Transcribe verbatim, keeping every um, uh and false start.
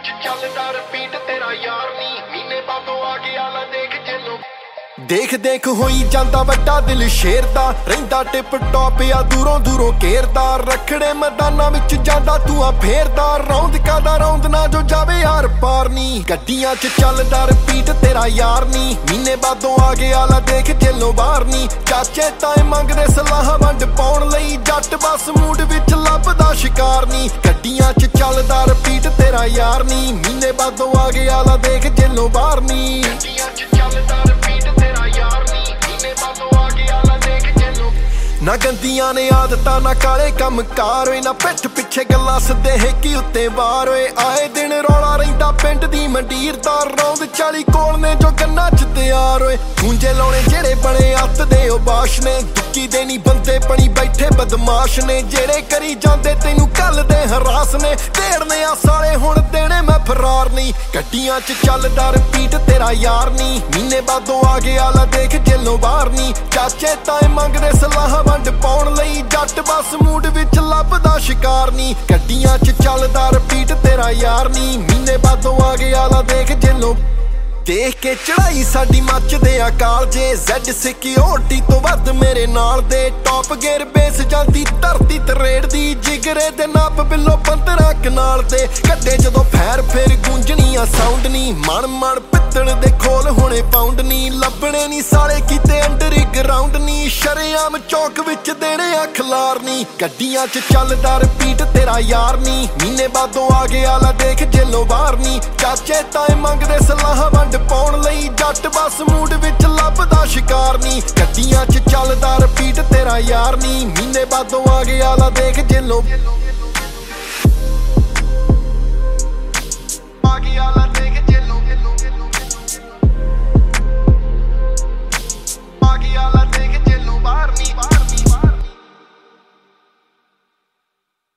ਚ ਚੱਲਦਾ ਰਿਪੀਟ ਤੇਰਾ ਯਾਰ ਨੀ ਮਹੀਨੇ ਬਾਅਦੋਂ ਆ ਗਿਆ ਲਾ ਦੇਖ ਜੇਲੋਂ। ਦੇਖ ਦੇਖ ਹੋਈ ਜਾਂਦਾ ਵੱਡਾ ਦਿਲ ਸ਼ੇਰ ਦਾ, ਰਹਿੰਦਾ ਟਿਪ ਟੌਪ ਆ ਦੂਰੋਂ ਦੂਰੋਂ ਘੇਰਦਾ। ਰਖੜੇ ਮੈਦਾਨਾਂ ਵਿੱਚ ਜਾਂਦਾ ਤੂੰ ਆ ਫੇਰਦਾ, ਰੌਂਦ ਕਾਦਾ ਰੌਂਦ ਨਾ ਜੋ ਜਾਵੇ ਯਾਰ ਪਾਰ ਨੀ। ਗੱਡੀਆਂ ਚ ਚੱਲਦਾ ਰਿਪੀਟ ਤੇਰਾ ਯਾਰ ਨੀ ਮਹੀਨੇ ਬਾਅਦੋਂ ਆ ਗਿਆ ਲਾ ਦੇਖ ਜੇਲੋਂ ਬਾਹਰ ਨੀ। ਚਾਚੇ ਤਾਏ ਮੰਗਦੇ ਸਲਾਹ ਵੰਡ ਪਾਉਣ ਲਈ, ਜੱਟ ਬਸ ਮੂਡ ਵਿੱਚ ਲੱਭਦਾ ਸ਼ਿਕਾਰ ਨੀ। ਗੱਡੀਆਂ ਚ ਚੱਲਦਾ ਰਿਪੀਟ ਤੇਰਾ ਯਾਰ ਨੀ ਮਹੀਨੇ ਬਾਅਦੋਂ ਆ ਗਿਆ ਲਾ ਦੇਖ ਜੇਲੋਂ ਬਾਹਰ ਨੀ। ਗੱਡੀਆਂ ਚ ਚੱਲਦਾ ਰਿਪੀਟ ਤੇਰਾ ਯਾਰ ਨੀ ਮਹੀਨੇ ਬਾਅਦੋਂ ਆ ਗਿਆ ਲਾ ਦੇਖ ਜੇਲੋਂ। ਨਾ ਗੰਦੀਆਂ ਨੇ ਆਦਤਾਂ ਨਾ ਕਾਲੇ ਕੰਮ ਕਾਰ ਓਏ, ਨਾ ਪਿੱਠ ਪਿੱਛੇ ਗੱਲਾਂ ਸਿੱਧੇ ਹੇਕੀ ਉੱਤੇ ਵਾਰ ਓਏ। ਆਏ ਦਿਨ ਰੌਲਾ ਰਹਿੰਦਾ ਪਿੰਡ ਦੀ ਮੰਡੀਰ ਦਾ, ਰੌਂਦ ਚਾਲੀ ਕੋਲ ਨੇ ਜੋ ਗੰਨਾ ਚ ਤਿਆਰ ਓਏ। ਖੂੰਜੇ ਲਾਉਣੇ ਜਿਹੜੇ ਬਣੇ ਅੱਤ ਦੇ ਉਹ ਬਾਸ਼ ਨੇ, ਦੁੱਕੀ ਦੇ ਨੀ ਬੰਦੇ ਬਣੀ ਬੈਠੇ ਬਦਮਾਸ਼ ਨੇ। ਜਿਹੜੇ ਕਰੀ ਜਾਂਦੇ ਤੈਨੂੰ ਕੱਲ ਦੇ ਹਰਾਸ ਨੇ, ਢੇੜਨੇ ਆ ਸਾਲੇ ਹੁਣ ਦੇਣੇ ਮੈਂ ਫਰਾਰ ਨਹੀਂ। ਗੱਡੀਆਂ ਚ ਚੱਲਦਾ ਰਿਪੀਟ ਤੇਰਾ ਯਾਰ ਨੀ ਮਹੀਨੇ ਬਾਅਦੋਂ ਆ ਗਿਆ ਲਾ ਦੇਖ ਜੇਲੋਂ ਬਾਹਰ ਨੀ। ਚਾਚੇ ਤਾਏ ਮੰਗਦੇ ਸਲਾਹ ਵੰਡ ਪਾਉਣ ਲਈ, ਜੱਟ ਬਸ ਮੂਡ ਵਿੱਚ ਲੱਭਦਾ ਸ਼ਿਕਾਰ ਨੀ। ਗੱਡੀਆਂ ਚ ਚੱਲਦਾ ਰਿਪੀਟ ਤੇਰਾ ਯਾਰ ਨੀ ਮਹੀਨੇ ਬਾਅਦੋਂ ਆ ਗਿਆ ਲਾ ਦੇਖ ਜੇਲੋਂ। ਦੇਖ ਕੇ ਚੜਾਈ ਸਾਡੀ ਮੱਚਦੇ ਆ ਕਾਲਜੇ, ਜ਼ੈਡ ਸਿਕਿਉਰਿਟੀ ਤੋਂ ਵੱਧ ਮੇਰੇ ਨਾਲ ਦੇ। ਟੌਪ ਗੇਅਰ ਬੇਸ ਜਾਂਦੀ ਧਰਤੀ ਤਰੇੜ ਦੀ, ਜਿਗਰੇ ਦੇ ਨਾਪ ਬਿੱਲੋ ਪੰਦਰਾਂ ਕਨਾਲ ਤੇ। ਕੱਢੇ ਜਦੋਂ ਫੈਰ ਫੇਰ ਗੂੰਜਣੀ ਆ ਸਾਊਂਡ ਨੀ, ਮਣ ਮਣ ਪਿੱਤਲ ਦੇ ਖੋਲ ਹੋਣੇ ਪਾਉਂਡ ਨੀ। ਲੱਭਣੇ ਨੀ ਸਾਲੇ ਕੀਤੇ ਅੰਡਰ ਗਰਾਊਂਡ ਨੀ, ਸ਼ਰੇਆਮ ਚੌਕ ਵਿੱਚ ਦੇਣੇ ਆ ਖਲਾਰ ਨੀ। ਗੱਡੀਆਂ ਚ ਚੱਲਦਾ ਰਿਪੀਟ ਤੇਰਾ ਯਾਰ ਨੀ ਮਹੀਨੇ ਬਾਅਦੋਂ ਆ ਗਿਆ ਲਾ ਦੇਖ ਜੇਲੋਂ ਬਾਹਰ ਨੀ। ਚਾਚੇ ਤਾਏ ਮੰਗਦੇ ਸਲਾਹ ਵੰਡ ਪਾਉਣ ਲਈ, ਜੱਟ ਬਸ ਮੂਡ ਵਿੱਚ ਲੱਭਦਾ ਸ਼ਿਕਾਰ ਨੀ। ਗੱਡੀਆਂ ਚ ਚੱਲਦਾ ਰਿਪੀਟ ਤੇਰਾ ਯਾਰ ਨੀ ਮਹੀਨੇ ਬਾਅਦੋਂ ਆ ਗਿਆ ਲਾ ਦੇਖ ਜੇਲੋਂ।